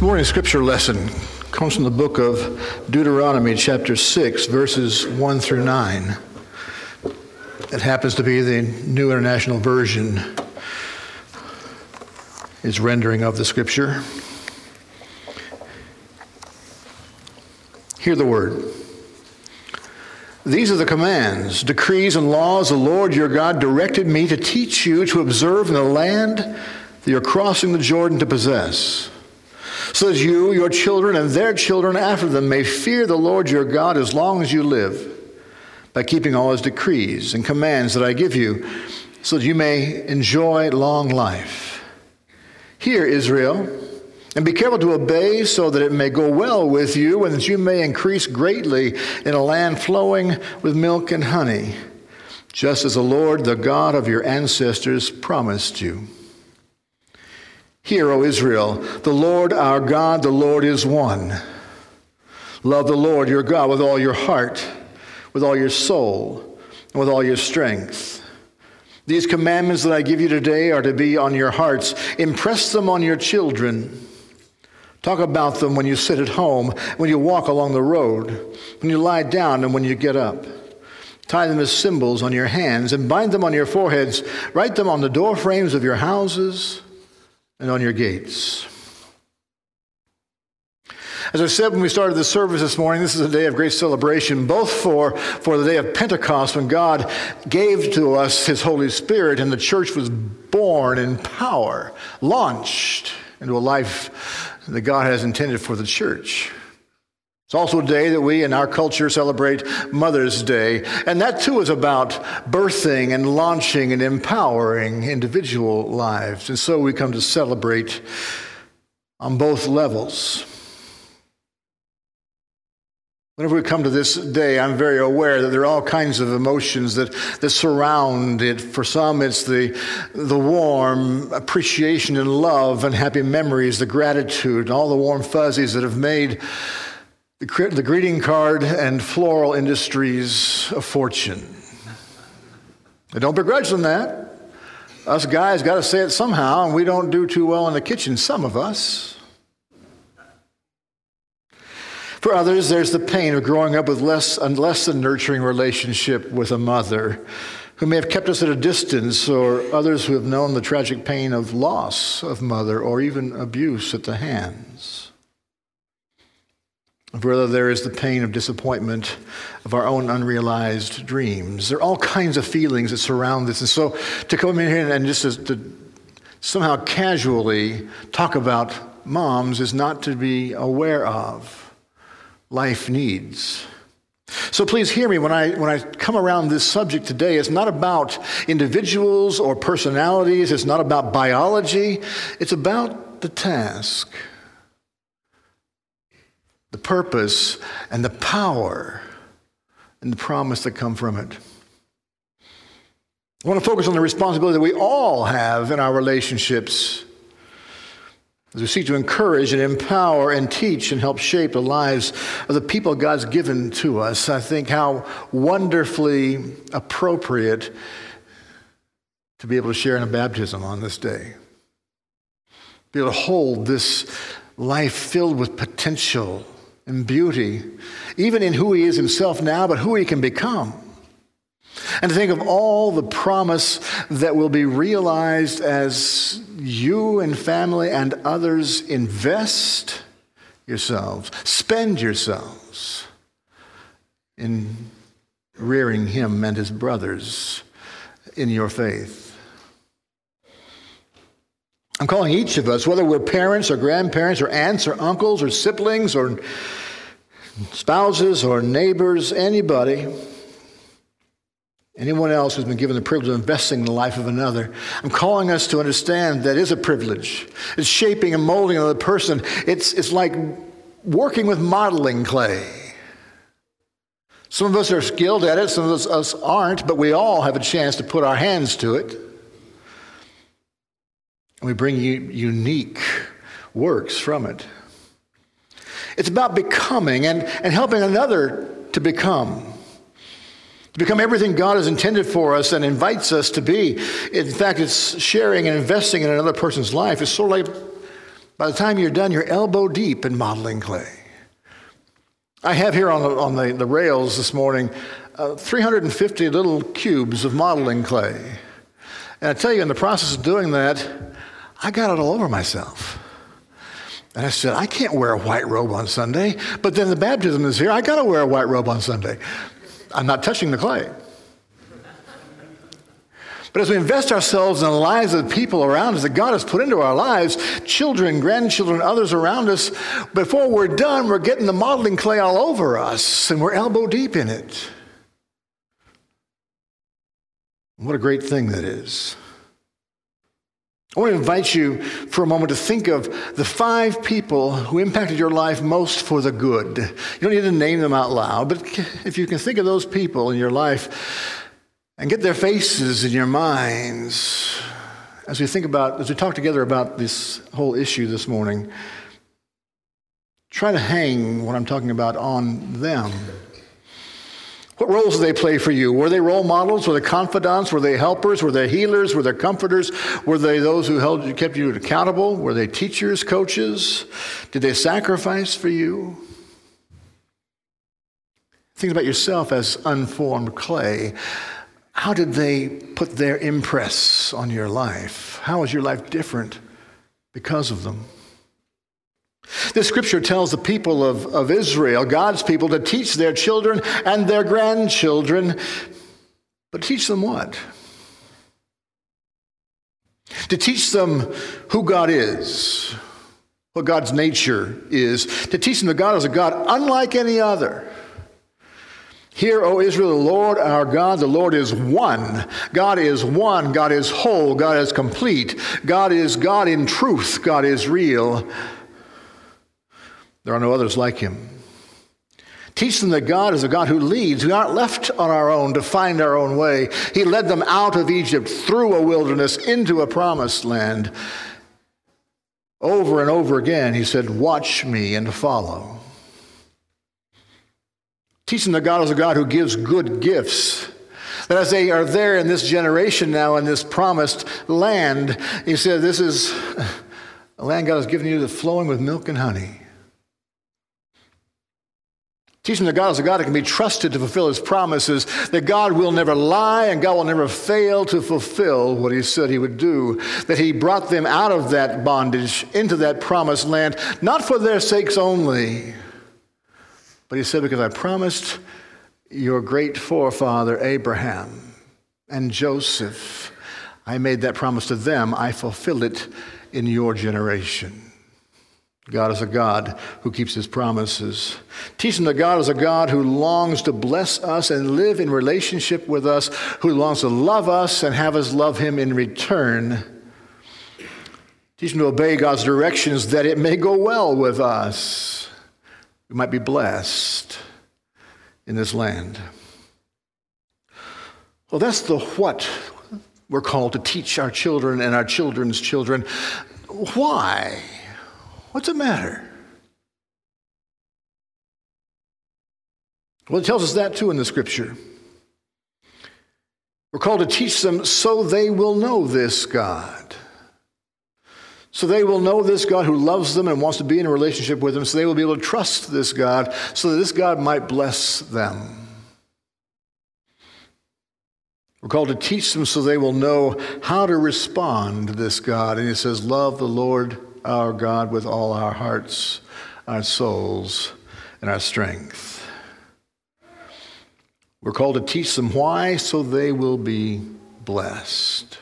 morning's scripture lesson comes from the book of Deuteronomy, chapter 6, verses 1 through 9. It happens to be the New International Version is rendering of the scripture. Hear the word. These are the commands, decrees, and laws the Lord your God directed me to teach you to observe in the land that you're crossing the Jordan to possess, so that you, your children, and their children after them may fear the Lord your God as long as you live, by keeping all his decrees and commands that I give you, so that you may enjoy long life. Hear, Israel, and be careful to obey, so that it may go well with you, and that you may increase greatly in a land flowing with milk and honey, just as the Lord, the God of your ancestors, promised you. Hear, O Israel, the Lord our God, the Lord is one. Love the Lord your God with all your heart, with all your soul, and with all your strength. These commandments that I give you today are to be on your hearts. Impress them on your children. Talk about them when you sit at home, when you walk along the road, when you lie down, and when you get up. Tie them as symbols on your hands and bind them on your foreheads. Write them on the door frames of your houses and on your gates. As I said when we started the service this morning, this is a day of great celebration, both for the day of Pentecost, when God gave to us his Holy Spirit and the church was born in power, launched into a life that God has intended for the church. It's also a day that we in our culture celebrate Mother's Day, and that too is about birthing and launching and empowering individual lives. And so we come to celebrate on both levels. Whenever we come to this day, I'm very aware that there are all kinds of emotions that surround it. For some, it's the warm appreciation and love and happy memories, the gratitude, and all the warm fuzzies that have made the greeting card and floral industries a fortune. I don't begrudge them that. Us guys got to say it somehow, and we don't do too well in the kitchen, some of us. For others, there's the pain of growing up with less than nurturing relationship with a mother who may have kept us at a distance, or others who have known the tragic pain of loss of mother or even abuse at the hands. Further, there is the pain of disappointment of our own unrealized dreams. There are all kinds of feelings that surround this. And so to come in here and just to somehow casually talk about moms is not to be aware of life needs. So please hear me when I come around this subject today. It's not about individuals or personalities. It's not about biology. It's about the task, the purpose, and the power and the promise that come from it. I want to focus on the responsibility that we all have in our relationships as we seek to encourage and empower and teach and help shape the lives of the people God's given to us. I think how wonderfully appropriate to be able to share in a baptism on this day. Be able to hold this life filled with potential and beauty, even in who he is himself now, but who he can become. And to think of all the promise that will be realized as you and family and others invest yourselves, spend yourselves in rearing him and his brothers in your faith. I'm calling each of us, whether we're parents or grandparents or aunts or uncles or siblings or spouses or neighbors, anyone else who's been given the privilege of investing in the life of another. I'm calling us to understand that is a privilege. It's shaping and molding another person. It's like working with modeling clay. Some of us are skilled at it, some of us aren't, but we all have a chance to put our hands to it. And we bring unique works from it. It's about becoming and helping another to become everything God has intended for us and invites us to be. In fact, it's sharing and investing in another person's life. It's sort of like By the time you're done, you're elbow deep in modeling clay. I have here on the rails this morning 350 little cubes of modeling clay. And I tell you, in the process of doing that, I got it all over myself. And I said, I can't wear a white robe on Sunday, but then the baptism is here. I got to wear a white robe on Sunday. I'm not touching the clay. But as we invest ourselves in the lives of the people around us that God has put into our lives, children, grandchildren, others around us, before we're done, we're getting the modeling clay all over us, and we're elbow deep in it. What a great thing that is. I want to invite you for a moment to think of the 5 people who impacted your life most for the good. You don't need to name them out loud, but if you can think of those people in your life and get their faces in your minds as we talk together about this whole issue this morning, try to hang what I'm talking about on them. What roles did they play for you? Were they role models? Were they confidants? Were they helpers? Were they healers? Were they comforters? Were they those who kept you accountable? Were they teachers, coaches? Did they sacrifice for you? Think about yourself as unformed clay. How did they put their impress on your life? How is your life different because of them? This scripture tells the people of Israel, God's people, to teach their children and their grandchildren. But teach them what? To teach them who God is, what God's nature is. To teach them that God is a God unlike any other. Hear, O Israel, the Lord our God, the Lord is one. God is one. God is whole. God is complete. God is God in truth. God is real. There are no others like him. Teach them that God is a God who leads. We aren't left on our own to find our own way. He led them out of Egypt, through a wilderness, into a promised land. Over and over again, he said, watch me and follow. Teach them that God is a God who gives good gifts. That as they are there in this generation now, in this promised land, he said, this is a land God has given you that's flowing with milk and honey. Teach them that God is a God that can be trusted to fulfill his promises, that God will never lie and God will never fail to fulfill what he said he would do, that he brought them out of that bondage into that promised land, not for their sakes only, but he said, because I promised your great forefather Abraham and Joseph, I made that promise to them, I fulfilled it in your generation. God is a God who keeps his promises. Teach them that God is a God who longs to bless us and live in relationship with us, who longs to love us and have us love him in return. Teach them to obey God's directions that it may go well with us. We might be blessed in this land. Well, that's the what we're called to teach our children and our children's children. Why? What's the matter? Well, it tells us that too in the scripture. We're called to teach them so they will know this God. So they will know this God who loves them and wants to be in a relationship with them, so they will be able to trust this God, so that this God might bless them. We're called to teach them so they will know how to respond to this God. And he says, love the Lord our God with all our hearts, our souls, and our strength. We're called to teach them why, so they will be blessed.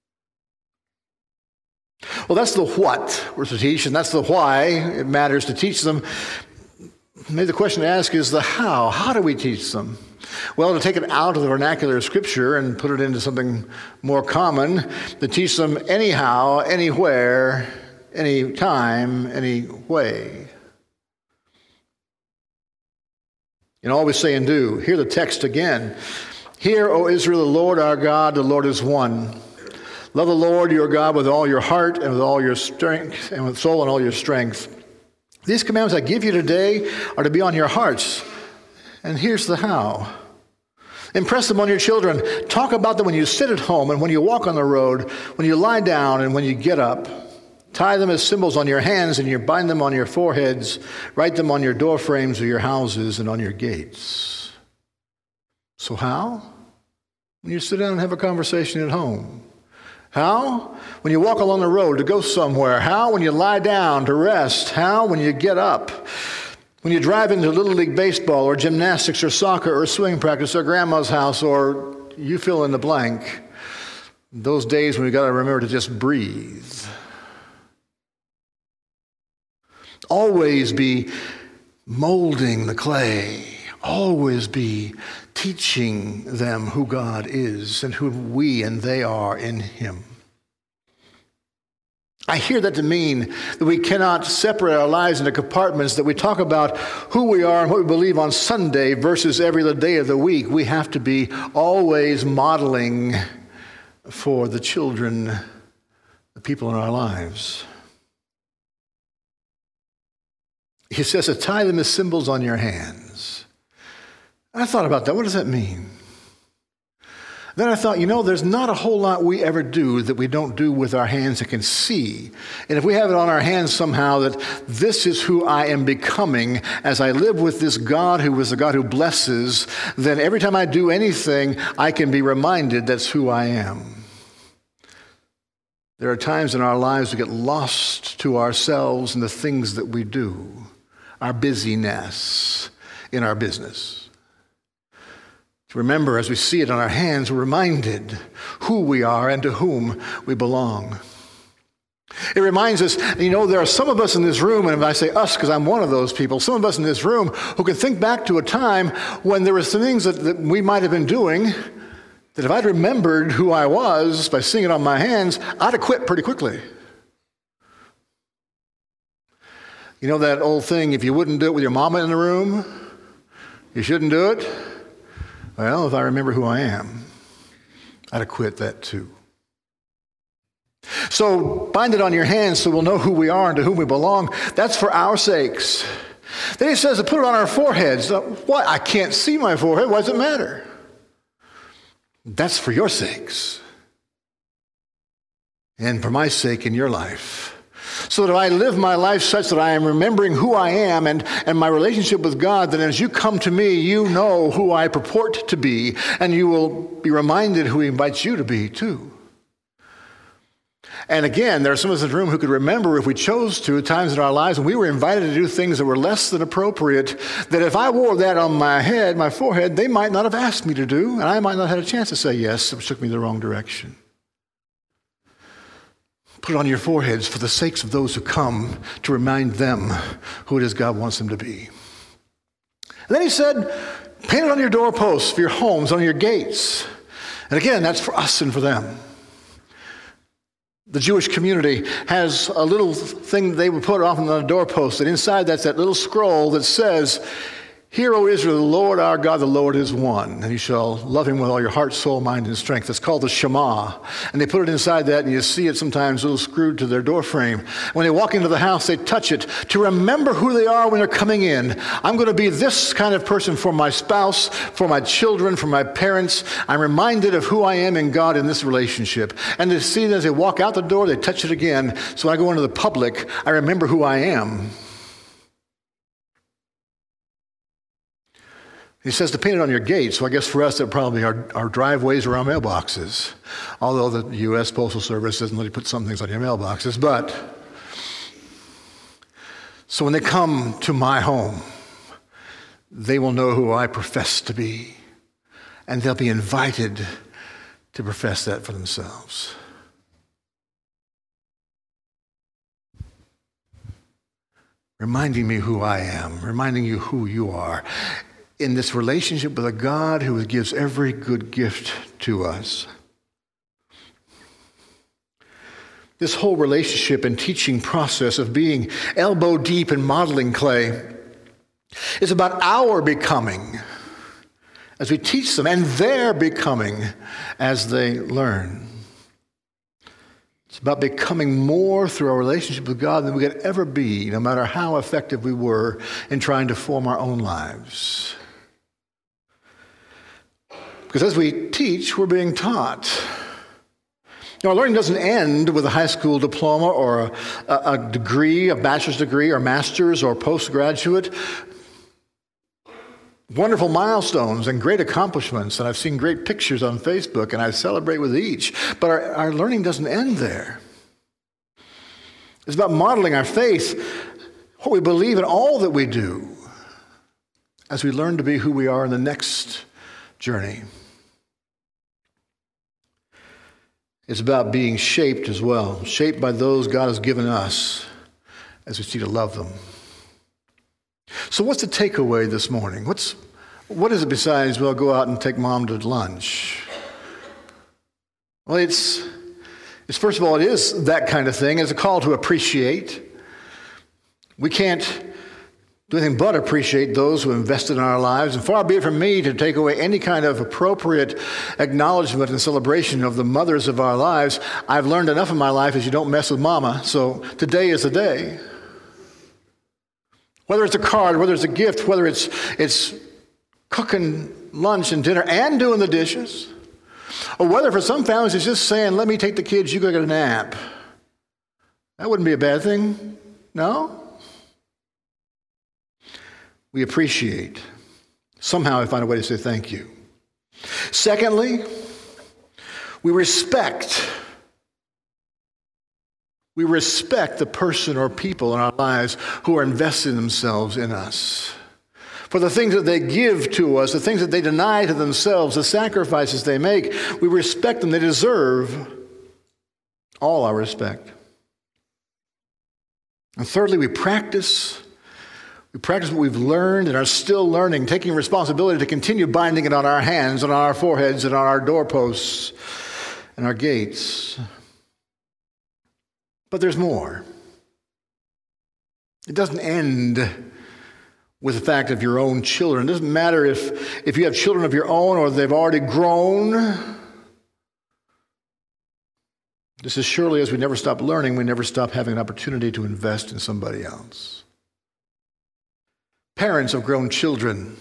Well, that's the what we're to teach, and that's the why it matters to teach them. Maybe the question to ask is the how. How do we teach them? Well, to take it out of the vernacular of Scripture and put it into something more common, to teach them anyhow, anywhere, any time, any way. In all we say and do. Hear the text again. Hear, O Israel, the Lord our God, the Lord is one. Love the Lord your God with all your heart and with all your strength and with soul and all your strength. These commandments I give you today are to be on your hearts. And here's the how. Impress them on your children. Talk about them when you sit at home and when you walk on the road, when you lie down and when you get up. Tie them as symbols on your hands, and you bind them on your foreheads. Write them on your door frames of your houses and on your gates. So how? When you sit down and have a conversation at home. How? When you walk along the road to go somewhere. How? When you lie down to rest. How? When you get up. When you drive into Little League baseball or gymnastics or soccer or swing practice or grandma's house or you fill in the blank. Those days when we've got to remember to just breathe. Always be molding the clay. Always be teaching them who God is and who we and they are in Him. I hear that to mean that we cannot separate our lives into compartments, that we talk about who we are and what we believe on Sunday versus every other day of the week. We have to be always modeling for the children, the people in our lives. He says to tie them as symbols on your hands. I thought about that. What does that mean? Then I thought, there's not a whole lot we ever do that we don't do with our hands that can see. And if we have it on our hands somehow that this is who I am becoming as I live with this God who is a God who blesses, then every time I do anything, I can be reminded that's who I am. There are times in our lives we get lost to ourselves and the things that we do, our busyness in our business. To remember, as we see it on our hands, we're reminded who we are and to whom we belong. It reminds us, there are some of us in this room, and I say us because I'm one of those people, some of us in this room who can think back to a time when there were some things that we might have been doing that if I'd remembered who I was by seeing it on my hands, I'd have quit pretty quickly. That old thing, if you wouldn't do it with your mama in the room, you shouldn't do it. Well, if I remember who I am, I'd have quit that too. So bind it on your hands so we'll know who we are and to whom we belong. That's for our sakes. Then he says to put it on our foreheads. What? I can't see my forehead. Why does it matter? That's for your sakes. And for my sake in your life. So that I live my life such that I am remembering who I am and my relationship with God, that as you come to me, you know who I purport to be, and you will be reminded who He invites you to be too. And again, there are some of us in the room who could remember, if we chose to, times in our lives when we were invited to do things that were less than appropriate, that if I wore that on my head, my forehead, they might not have asked me to do, and I might not have had a chance to say yes, which took me the wrong direction. Put it on your foreheads for the sakes of those who come, to remind them who it is God wants them to be. And then he said, paint it on your doorposts for your homes, on your gates. And again, that's for us and for them. The Jewish community has a little thing that they would put off on the doorpost, and inside that's that little scroll that says, "Hear, O Israel, the Lord our God, the Lord is one, and you shall love Him with all your heart, soul, mind, and strength." It's called the Shema. And they put it inside that, and you see it sometimes a little screwed to their door frame. When they walk into the house, they touch it to remember who they are when they're coming in. I'm going to be this kind of person for my spouse, for my children, for my parents. I'm reminded of who I am in God in this relationship. And to see that as they walk out the door, they touch it again. So when I go into the public, I remember who I am. He says to paint it on your gates. So I guess for us, that probably our driveways or our mailboxes. Although the U.S. Postal Service doesn't let you put some things on your mailboxes. But, so when they come to my home, they will know who I profess to be. And they'll be invited to profess that for themselves. Reminding me who I am. Reminding you who you are. In this relationship with a God who gives every good gift to us. This whole relationship and teaching process of being elbow deep in modeling clay is about our becoming as we teach them, and their becoming as they learn. It's about becoming more through our relationship with God than we could ever be, no matter how effective we were in trying to form our own lives. Because as we teach, we're being taught. Our learning doesn't end with a high school diploma or a degree, a bachelor's degree or master's or postgraduate. Wonderful milestones and great accomplishments, and I've seen great pictures on Facebook, and I celebrate with each. But our learning doesn't end there. It's about modeling our faith, what we believe in all that we do, as we learn to be who we are in the next journey. It's about being shaped as well, shaped by those God has given us as we seek to love them. So what's the takeaway this morning? What is it besides, well, go out and take mom to lunch? Well, it's first of all, it is that kind of thing. It's a call to appreciate. We can't do anything but appreciate those who invested in our lives. And far be it from me to take away any kind of appropriate acknowledgement and celebration of the mothers of our lives. I've learned enough in my life as you don't mess with mama. So today is the day. Whether it's a card, whether it's a gift, whether it's cooking lunch and dinner and doing the dishes, or whether for some families it's just saying, let me take the kids, you go get a nap. That wouldn't be a bad thing, no? We appreciate. Somehow I find a way to say thank you. Secondly, we respect. We respect the person or people in our lives who are investing themselves in us. For the things that they give to us, the things that they deny to themselves, the sacrifices they make, we respect them. They deserve all our respect. And thirdly, we practice what we've learned and are still learning, taking responsibility to continue binding it on our hands, on our foreheads, and on our doorposts and our gates. But there's more. It doesn't end with the fact of your own children. It doesn't matter if you have children of your own or they've already grown. Just as surely as we never stop learning, we never stop having an opportunity to invest in somebody else. Parents of grown children,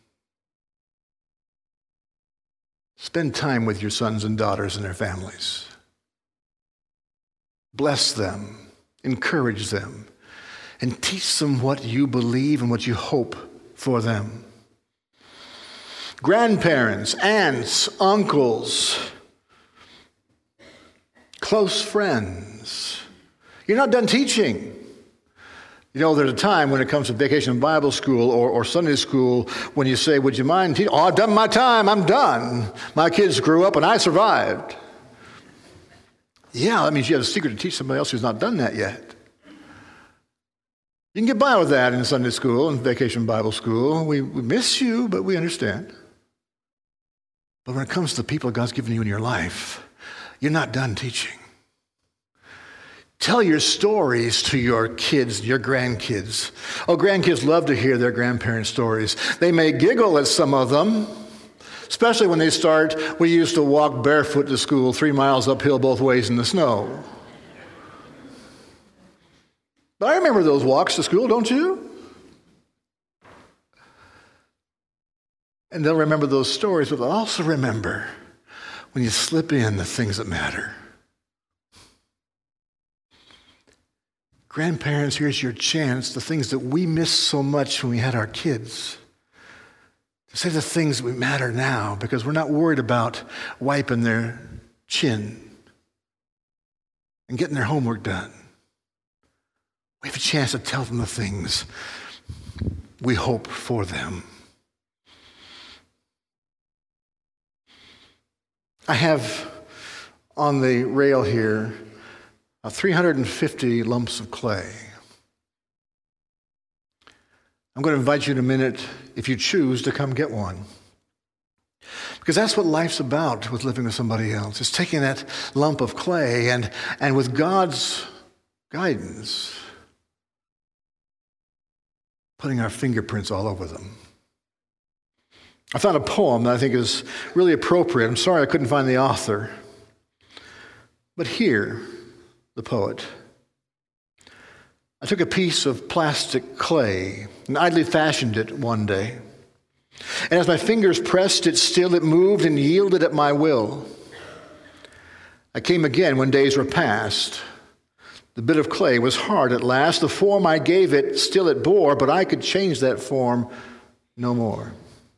spend time with your sons and daughters and their families. Bless them, encourage them, and teach them what you believe and what you hope for them. Grandparents, aunts, uncles, close friends, you're not done teaching. You know, there's a time when it comes to vacation Bible school or Sunday school when you say, would you mind teaching? Oh, I've done my time, I'm done. My kids grew up and I survived. Yeah, that means you have a secret to teach somebody else who's not done that yet. You can get by with that in Sunday school and vacation Bible school. We miss you, but we understand. But when it comes to the people God's given you in your life, you're not done teaching. Tell your stories to your kids, your grandkids. Oh, grandkids love to hear their grandparents' stories. They may giggle at some of them, especially when they start, we used to walk barefoot to school 3 miles uphill both ways in the snow. But I remember those walks to school, don't you? And they'll remember those stories, but they'll also remember when you slip in the things that matter. Grandparents, here's your chance, the things that we missed so much when we had our kids, to say the things that matter now, because we're not worried about wiping their chin and getting their homework done. We have a chance to tell them the things we hope for them. I have on the rail here 350 lumps of clay. I'm going to invite you in a minute, if you choose, to come get one. Because that's what life's about with living with somebody else. It's taking that lump of clay and with God's guidance, putting our fingerprints all over them. I found a poem that I think is really appropriate. I'm sorry I couldn't find the author. But here, the poet. I took a piece of plastic clay and idly fashioned it one day. And as my fingers pressed it still, it moved and yielded at my will. I came again when days were past. The bit of clay was hard at last. The form I gave it still it bore, but I could change that form no more.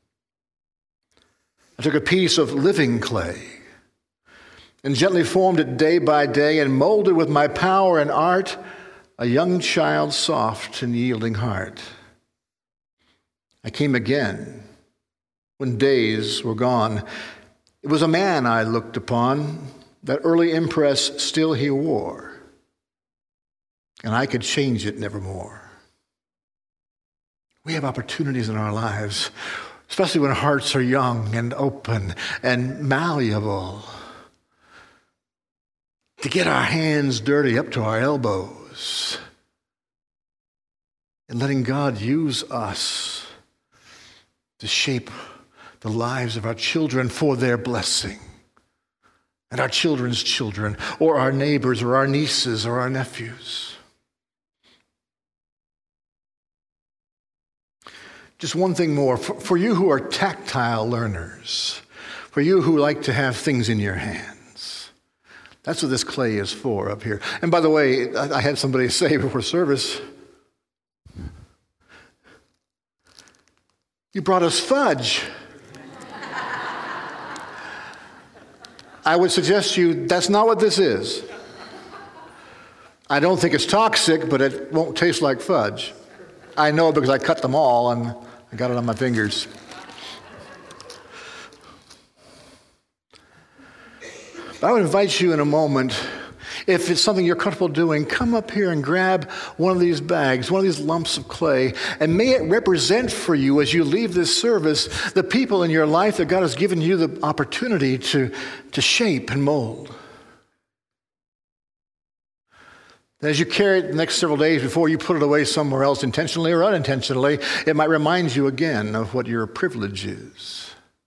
I took a piece of living clay and gently formed it day by day and molded with my power and art a young child's soft and yielding heart. I came again when days were gone. It was a man I looked upon, that early impress still he wore, and I could change it nevermore. We have opportunities in our lives, especially when hearts are young and open and malleable, to get our hands dirty up to our elbows and letting God use us to shape the lives of our children for their blessing, and our children's children, or our neighbors, or our nieces, or our nephews. Just one thing more. For you who are tactile learners, for you who like to have things in your hands, that's what this clay is for up here. And by the way, I had somebody say before service, you brought us fudge. I would suggest to you that's not what this is. I don't think it's toxic, but it won't taste like fudge. I know because I cut them all and I got it on my fingers. But I would invite you in a moment, if it's something you're comfortable doing, come up here and grab one of these bags, one of these lumps of clay, and may it represent for you as you leave this service the people in your life that God has given you the opportunity to shape and mold. As you carry it the next several days before you put it away somewhere else, intentionally or unintentionally, it might remind you again of what your privilege is.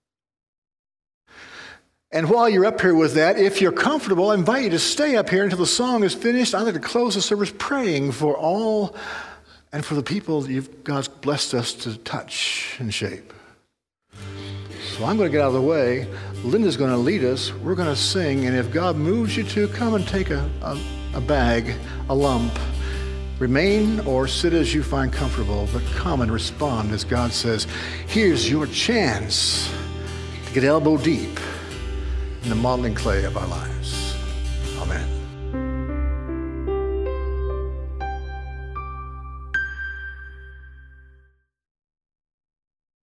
And while you're up here with that, if you're comfortable, I invite you to stay up here until the song is finished. I'd like to close the service praying for all and for the people that God's blessed us to touch and shape. So I'm going to get out of the way. Linda's going to lead us. We're going to sing. And if God moves you to, come and take a bag, a lump. Remain or sit as you find comfortable, but come and respond as God says, here's your chance to get elbow deep in the modeling clay of our lives.